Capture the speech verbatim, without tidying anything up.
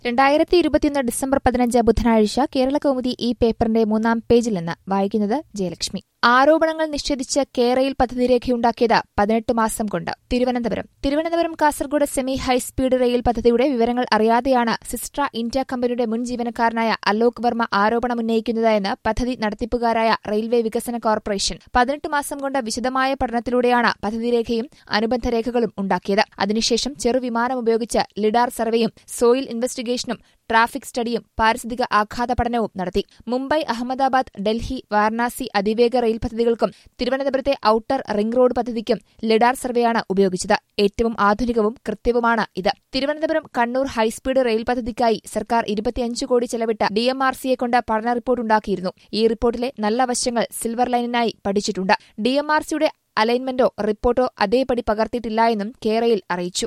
രണ്ടായിരത്തി ഇരുപത്തിയൊന്ന് ഡിസംബർ പതിനഞ്ച് ബുധനാഴ്ച കേരളകൗമുദി ഈ പേപ്പറിന്റെ മൂന്നാം പേജിൽ നിന്ന് വായിക്കുന്നത് ജയലക്ഷ്മി. ആരോപണങ്ങൾ നിഷേധിച്ച് കേരയിൽ പദ്ധതി രേഖയുണ്ടാക്കിയത് പതിനെട്ട് മാസം കൊണ്ട്. Thiruvananthapuram Thiruvananthapuram Kasaragod semi high speed rail പദ്ധതിയുടെ വിവരങ്ങൾ അറിയാതെയാണ് സിസ്ട്ര ഇന്ത്യ കമ്പനിയുടെ മുൻ ജീവനക്കാരനായ അലോക് വർമ്മ ആരോപണമുന്നയിക്കുന്നതെന്ന് പദ്ധതി നടത്തിപ്പുകാരായ റെയിൽവേ വികസന കോർപ്പറേഷൻ. പതിനെട്ട് മാസം കൊണ്ട് വിശദമായ പഠനത്തിലൂടെയാണ് പദ്ധതിരേഖയും അനുബന്ധ രേഖകളും ഉണ്ടാക്കിയത്. അതിനുശേഷം ചെറുവിമാനം ഉപയോഗിച്ച് ലിഡാർ സർവേയും സോയിൽ ഇൻവെസ്റ്റിഗേഷനും ട്രാഫിക് സ്റ്റഡിയും പാരിസ്ഥിതിക ആഘാത പഠനവും നടത്തി. മുംബൈ, അഹമ്മദാബാദ്, ഡൽഹി, വാരണാസി അതിവേഗ റെയിൽ പദ്ധതികൾക്കും തിരുവനന്തപുരത്തെ ഔട്ടർ റിംഗ് റോഡ് പദ്ധതിക്കും ലിഡാർ സർവേയാണ് ഉപയോഗിച്ചത്. ഏറ്റവും ആധുനികവും കൃത്യവുമാണ് ഇത്. തിരുവനന്തപുരം കണ്ണൂർ ഹൈസ്പീഡ് റെയിൽ പദ്ധതിക്കായി സർക്കാർ ഇരുപത്തിയഞ്ച് കോടി ചെലവിട്ട് ഡി എം ആർ സിയെ കൊണ്ട് പഠന റിപ്പോർട്ടുണ്ടാക്കിയിരുന്നു. ഈ റിപ്പോർട്ടിലെ നല്ല വശങ്ങൾ സിൽവർ ലൈനിനായി പഠിച്ചിട്ടുണ്ട്. ഡി എം ആർ സിയുടെ അലൈൻമെന്റോ റിപ്പോർട്ടോ അതേപടി പകർത്തിയിട്ടില്ല എന്നും കേരയിൽ അറിയിച്ചു.